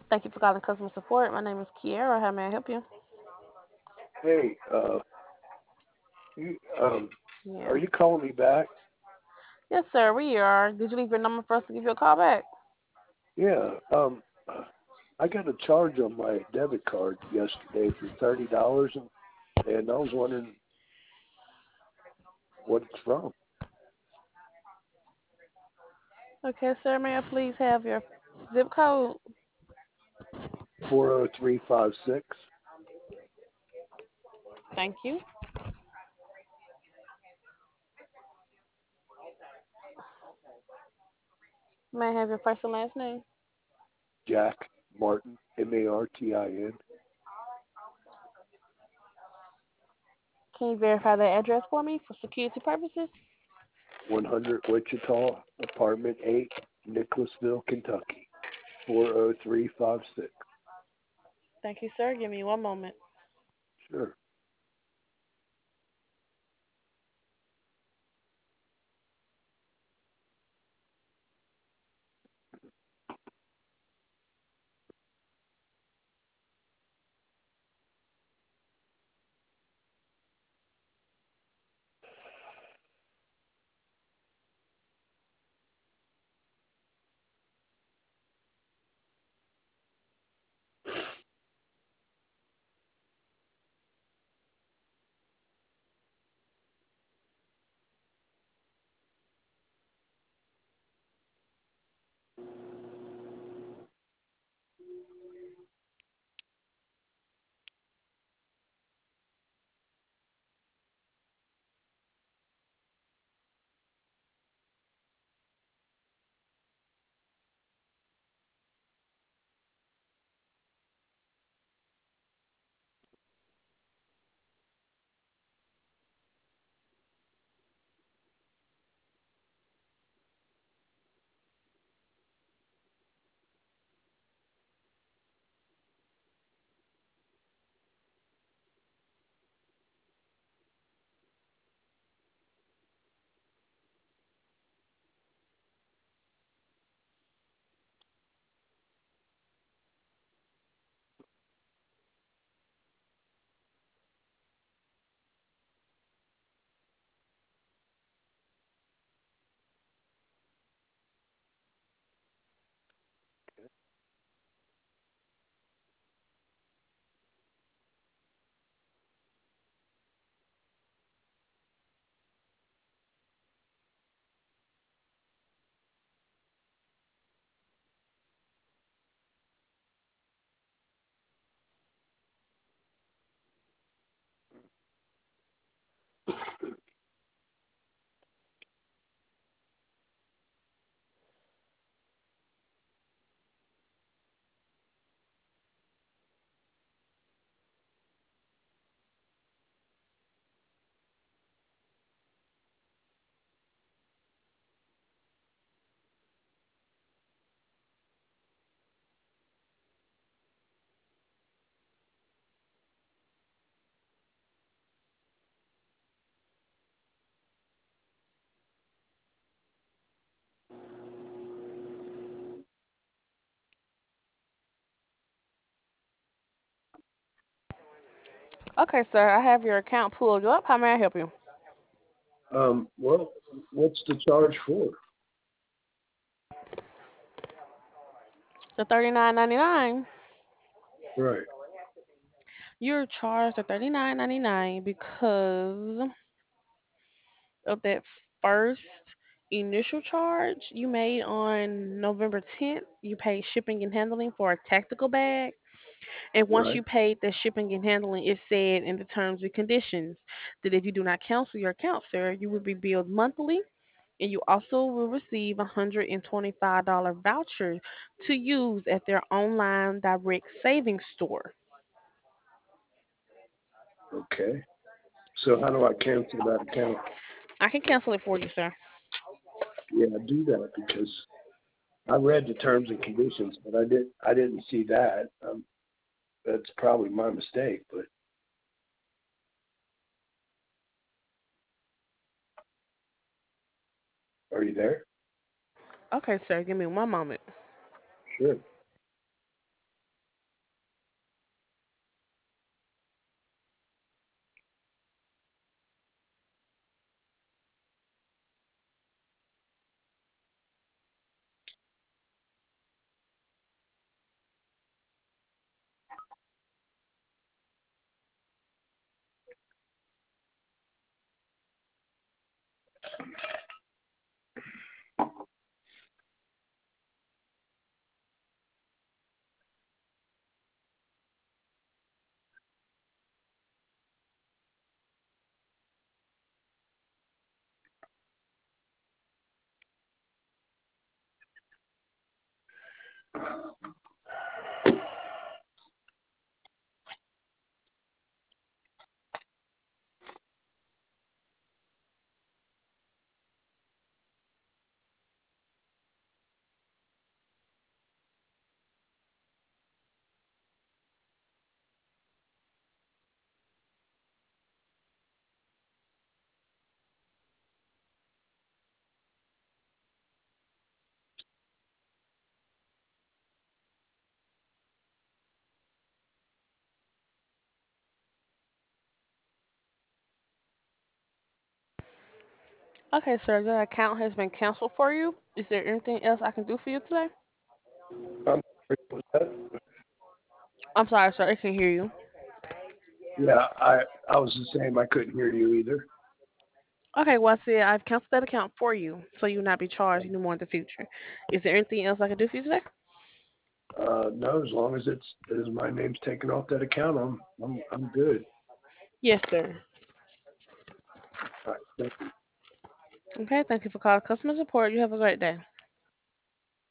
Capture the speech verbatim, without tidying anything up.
Thank you for calling customer support. My name is Kiara. How may I help you? Hey, uh, you, um, Yeah. are you calling me back? Yes, sir. We are. Did you leave your number for us to give you a call back? Yeah, um, I got a charge on my debit card yesterday for thirty dollars, and, and I was wondering what it's from. Okay, sir. May I please have your zip code? Four zero three five six. Thank you. May I have your first and last name? Jack Martin, M A R T I N, Can you verify the address for me for security purposes? one hundred Wichita, apartment eight, Nicholasville, Kentucky, four zero three five six. Thank you, sir. Give me one moment. Sure. Okay, sir. I have your account pulled up. How may I help you? Um, well, what's the charge for? The thirty nine ninety nine. Right, You're charged the thirty nine ninety nine because of that first initial charge you made on November tenth. You paid shipping and handling for a tactical bag. And once right. you paid the shipping and handling, it said in the terms and conditions that if you do not cancel your account, sir, you will be billed monthly. And you also will receive a one hundred twenty-five dollars voucher to use at their online direct savings store. Okay. So how do I cancel that account? I can cancel it for you, sir. Yeah, do that because I read the terms and conditions, but I didn't I didn't see that. Um, that's probably my mistake. But are you there? Okay, sir, give me one moment. Sure. Okay, sir, that account has been canceled for you. Is there anything else I can do for you today? I'm sorry, what was that? I'm sorry, sir, I can hear you. Yeah, I I was the same. I couldn't hear you either. Okay, well, I said I've canceled that account for you, so you will not be charged anymore in the future. Is there anything else I can do for you today? Uh, no, as long as it's as my name's taken off that account, I'm I'm I'm good. Yes, sir. All right, thank you. Okay, thank you for calling customer support. You have a great day.